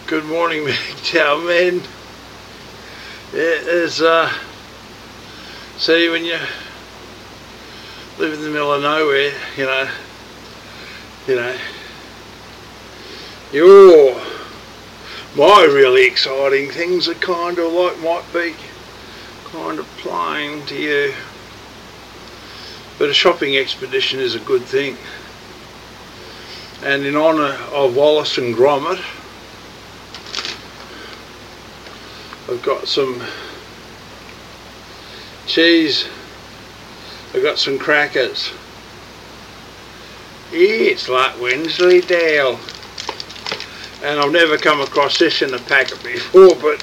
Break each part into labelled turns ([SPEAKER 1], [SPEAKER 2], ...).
[SPEAKER 1] Good morning, MGTOW men. It is, see, when you live in the middle of nowhere, my really exciting things are kind of like might be kind of plain to you. But a shopping expedition is a good thing. And in honour of Wallace and Gromit, I've got some cheese, I've got some crackers. It's like Wensleydale. And I've never come across this in a packet before, but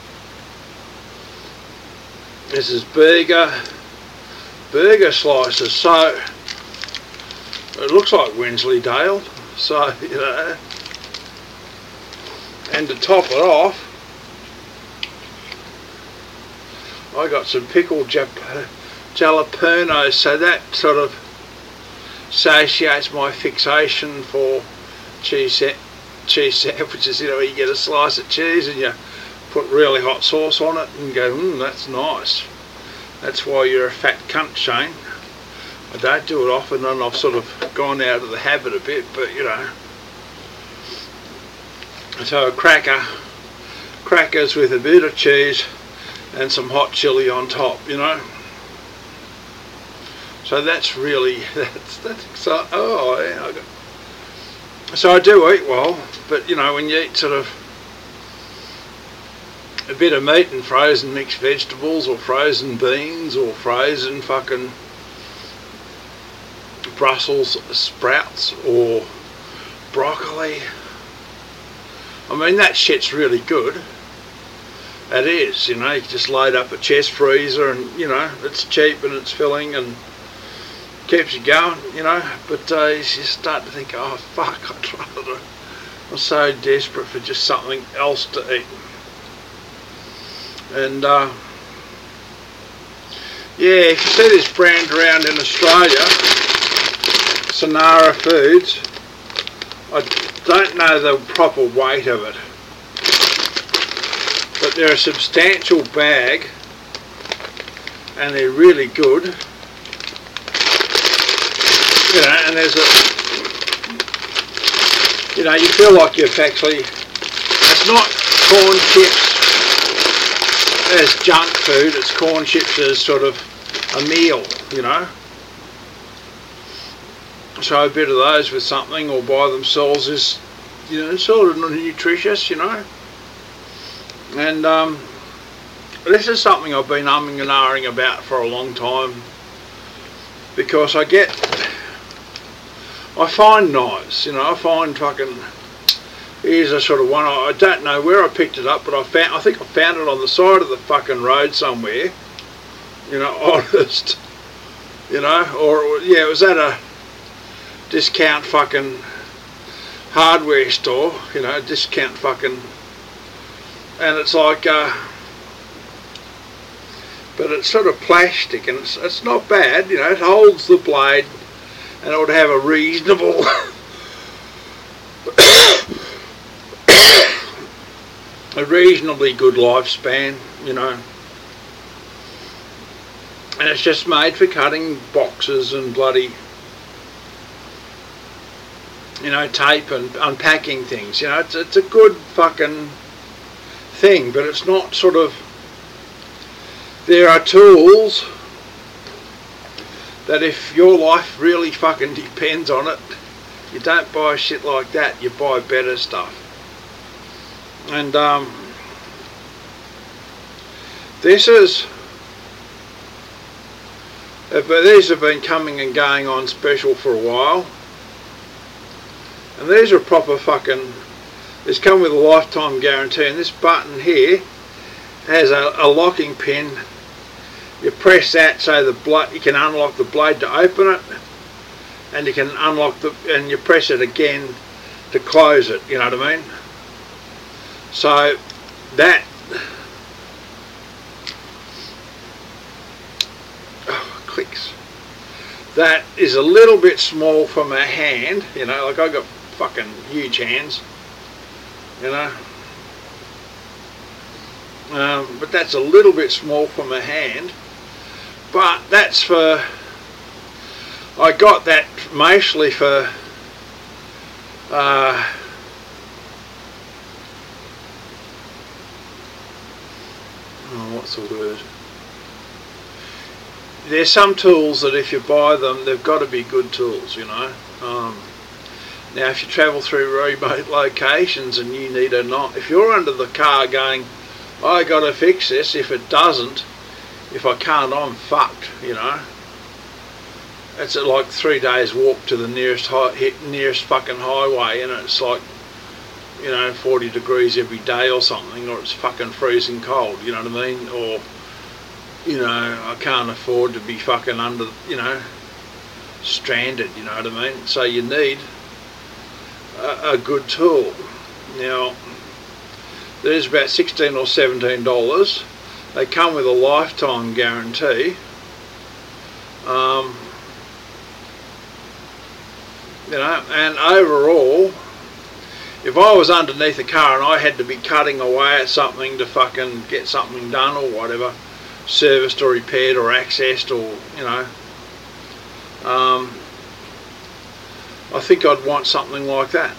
[SPEAKER 1] this is burger slices. So it looks like Wensleydale. So, and to top it off, I got some pickled jalapenos, so that sort of satiates my fixation for cheese sandwiches. You get a slice of cheese and you put really hot sauce on it and go, that's nice. That's why you're a fat cunt, Shane. I don't do it often, and I've sort of gone out of the habit a bit, but So a crackers with a bit of cheese and some hot chili on top, So that's really, that's exciting. Oh, yeah, so I do eat well, but when you eat sort of a bit of meat and frozen mixed vegetables or frozen beans or frozen fucking Brussels sprouts or broccoli, I mean, that shit's really good. It is, you just load up a chest freezer and, it's cheap and it's filling and keeps you going, but you start to think, oh fuck, I'm so desperate for just something else to eat. And yeah, if you see this brand around in Australia, Sonara Foods, I don't know the proper weight of it, but they're a substantial bag and they're really good, and there's you feel like you've actually, it's not corn chips as junk food, it's corn chips as sort of a meal, So a bit of those with something or by themselves is, sort of nutritious, And this is something I've been umming and ahhing about for a long time, because I find knives, I find fucking, here's a sort of one, I don't know where I picked it up, but I think I found it on the side of the fucking road somewhere, honest, or yeah, it was at a discount fucking hardware store, discount fucking, and it's like, but it's sort of plastic and it's not bad, it holds the blade and it would have a reasonable a reasonably good lifespan, and it's just made for cutting boxes and bloody tape and unpacking things. It's a good fucking thing, but it's not sort of, there are tools that if your life really fucking depends on it, you don't buy shit like that, you buy better stuff. And these have been coming and going on special for a while. And these are proper fucking, this come with a lifetime guarantee, and this button here has a locking pin. You press that so you can unlock the blade to open it, and you can unlock and you press it again to close it, you know what I mean? So that, clicks. That is a little bit small for my hand, like I got fucking huge hands, but that's a little bit small for my hand. But that's for, I got that mostly for what's the word? There's some tools that if you buy them, they've got to be good tools, you know. Now if you travel through remote locations and you need a knife, if you're under the car going, I got to fix this, if it doesn't, if I can't, I'm fucked, you know. It's like 3 days walk to the nearest fucking highway, and it's like, you know, 40 degrees every day or something, or it's fucking freezing cold, you know what I mean? Or, you know, I can't afford to be fucking under, you know, stranded, you know what I mean? So you need a good tool. Now, there's about $16 or $17. They come with a lifetime guarantee. You know, and overall, if I was underneath a car and I had to be cutting away at something to fucking get something done or whatever, serviced or repaired or accessed, or, you know, I think I'd want something like that.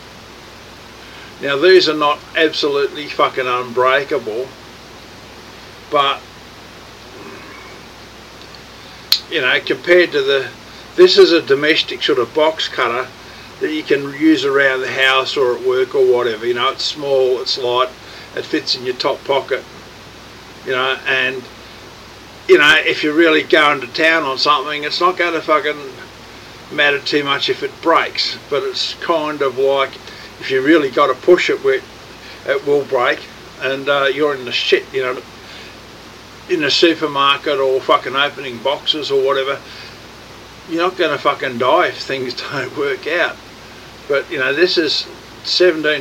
[SPEAKER 1] Now these are not absolutely fucking unbreakable, but, you know, compared to this is a domestic sort of box cutter that you can use around the house or at work or whatever, you know. It's small, it's light, it fits in your top pocket, you know, and, you know, if you're really going to town on something, it's not going to fucking matter too much if it breaks, but it's kind of like, if you really got to push it, it will break, and you're in the shit, you know, in the supermarket or fucking opening boxes or whatever. You're not going to fucking die if things don't work out. But, you know, this is $17,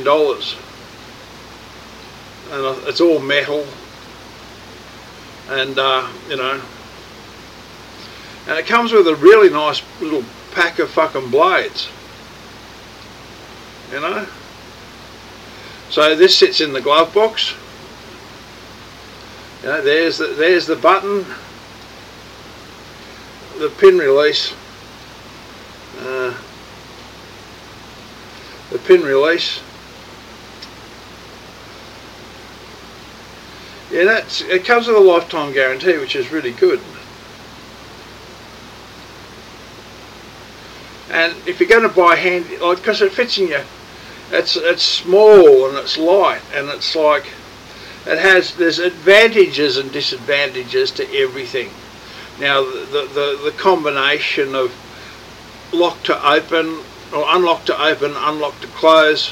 [SPEAKER 1] and it's all metal, and you know, and it comes with a really nice little pack of fucking blades, you know. So this sits in the glove box. You know, there's the button, the pin release, Yeah, it comes with a lifetime guarantee, which is really good. And if you're going to buy handy, like, because it fits in your, it's small and it's light, and it's like, there's advantages and disadvantages to everything. Now the combination of lock to open, or unlock to open, unlock to close,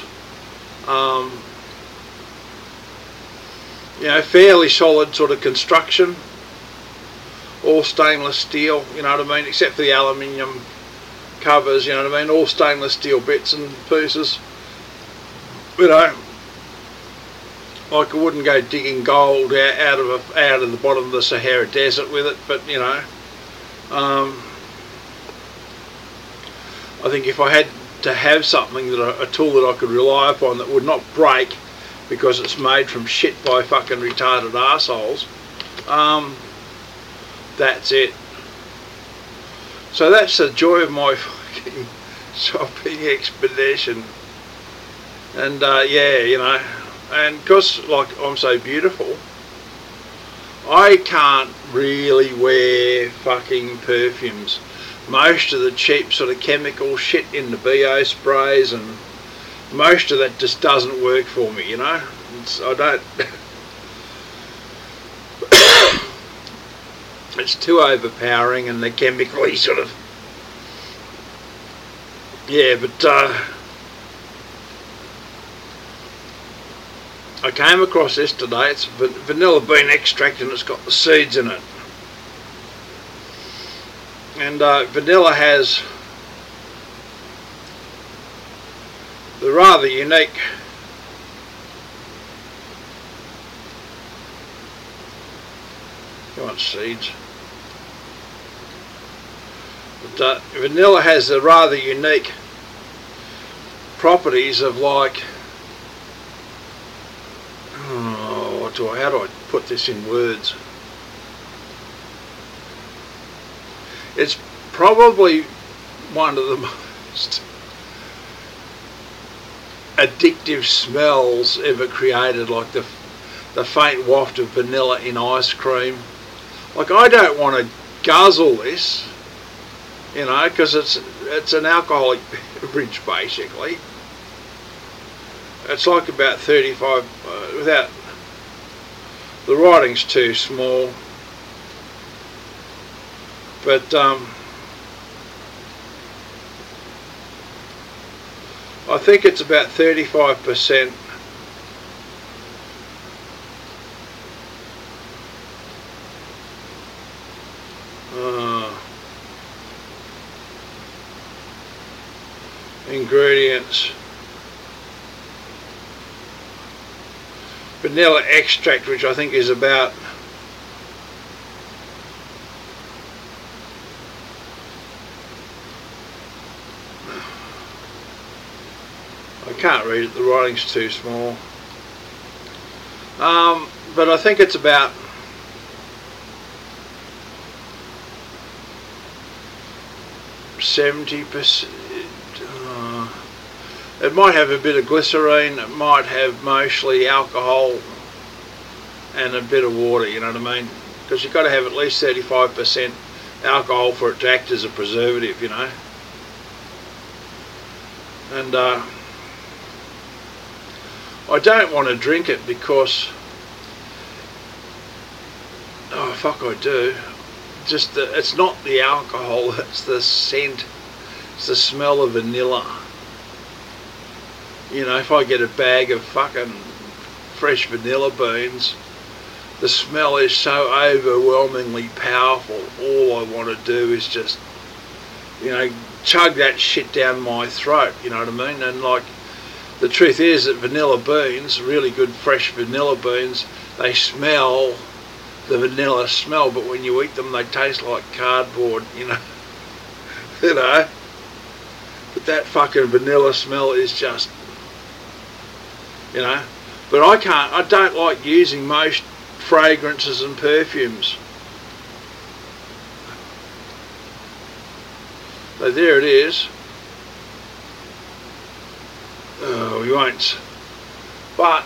[SPEAKER 1] you know, fairly solid sort of construction, all stainless steel, you know what I mean, except for the aluminium covers, you know what I mean, all stainless steel bits and pieces, you know. Like, I wouldn't go digging gold out of the bottom of the Sahara Desert with it, but, you know, I think if I had to have something, a tool that I could rely upon that would not break because it's made from shit by fucking retarded arseholes, that's it. So that's the joy of my fucking shopping expedition. And yeah, you know, and because, like, I'm so beautiful, I can't really wear fucking perfumes. Most of the cheap sort of chemical shit in the BO sprays, and most of that just doesn't work for me, you know. I don't it's too overpowering, and the chemically sort of, yeah. But I came across this today. It's vanilla bean extract, and it's got the seeds in it. And vanilla has the rather unique seeds. But vanilla has the rather unique properties of, like, how do I put this in words? It's probably one of the most addictive smells ever created, like the faint waft of vanilla in ice cream. Like, I don't want to guzzle this, you know, because it's an alcoholic beverage basically. It's like about 35 without the writing's too small, but I think it's about 35%. Ingredients: vanilla extract, which I think is about I can't read it, the writing's too small, but I think it's about 70%. It might have a bit of glycerine, it might have mostly alcohol and a bit of water, you know what I mean? Because you've got to have at least 35% alcohol for it to act as a preservative, you know? And I don't want to drink it because, oh fuck I do, just it's not the alcohol, it's the scent, it's the smell of vanilla. You know, if I get a bag of fucking fresh vanilla beans, the smell is so overwhelmingly powerful. All I want to do is just, you know, chug that shit down my throat, you know what I mean? And like, the truth is that vanilla beans, really good fresh vanilla beans, they smell the vanilla smell, but when you eat them they taste like cardboard, you know. You know? But that fucking vanilla smell is just, you know, but I don't like using most fragrances and perfumes. So there it is. Oh, we won't. But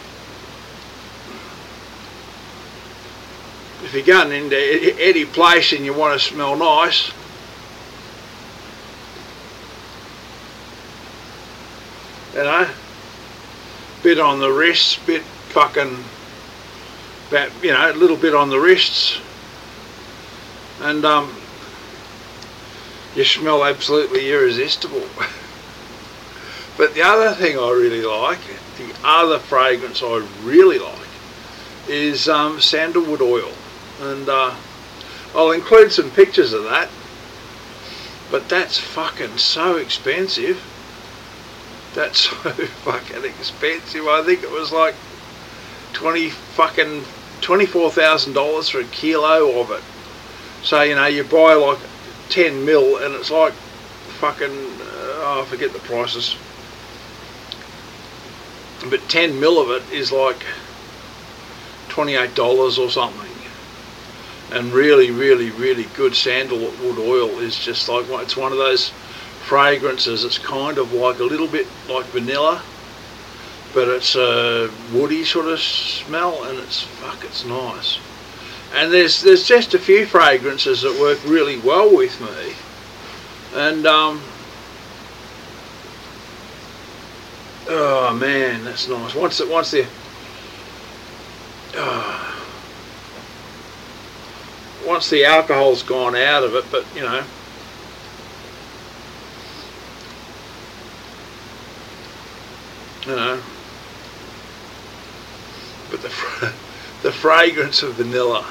[SPEAKER 1] if you're going into any place and you want to smell nice, you know, bit on the wrists, bit fucking, about, you know, a little bit on the wrists, and you smell absolutely irresistible. But the other thing I really like, the other fragrance I really like, is sandalwood oil, and I'll include some pictures of that. But that's fucking so expensive. That's so fucking expensive. I think it was like $24,000 for a kilo of it. So, you know, you buy like 10 mil and it's like fucking, I forget the prices. But 10 mil of it is like $28 or something. And really, really, really good sandalwood oil is just like, it's one of those fragrances. It's kind of like a little bit like vanilla, but it's a woody sort of smell, and it's nice. And there's just a few fragrances that work really well with me, and oh man, that's nice. Once the alcohol's gone out of it, but you know, but the fragrance of vanilla,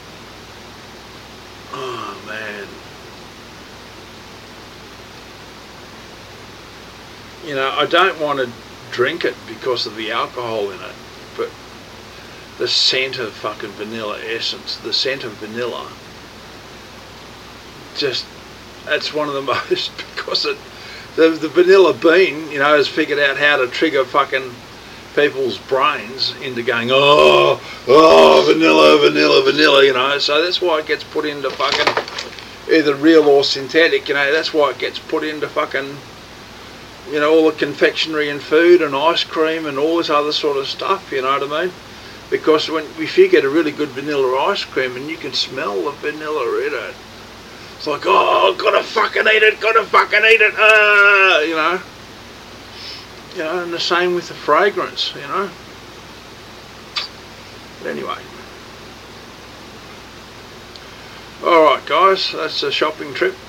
[SPEAKER 1] oh man, you know, I don't want to drink it because of the alcohol in it, but the scent of fucking vanilla essence, the scent of vanilla, just, that's one of the most, because the vanilla bean, you know, has figured out how to trigger fucking people's brains into going, oh, vanilla, vanilla, vanilla, you know. So that's why it gets put into fucking either real or synthetic, you know. That's why it gets put into fucking, you know, all the confectionery and food and ice cream and all this other sort of stuff, you know what I mean? Because if you get a really good vanilla ice cream and you can smell the vanilla in it, it's like, oh, gotta fucking eat it, you know. You know, and the same with the fragrance, you know. But anyway. Alright guys, that's a shopping trip.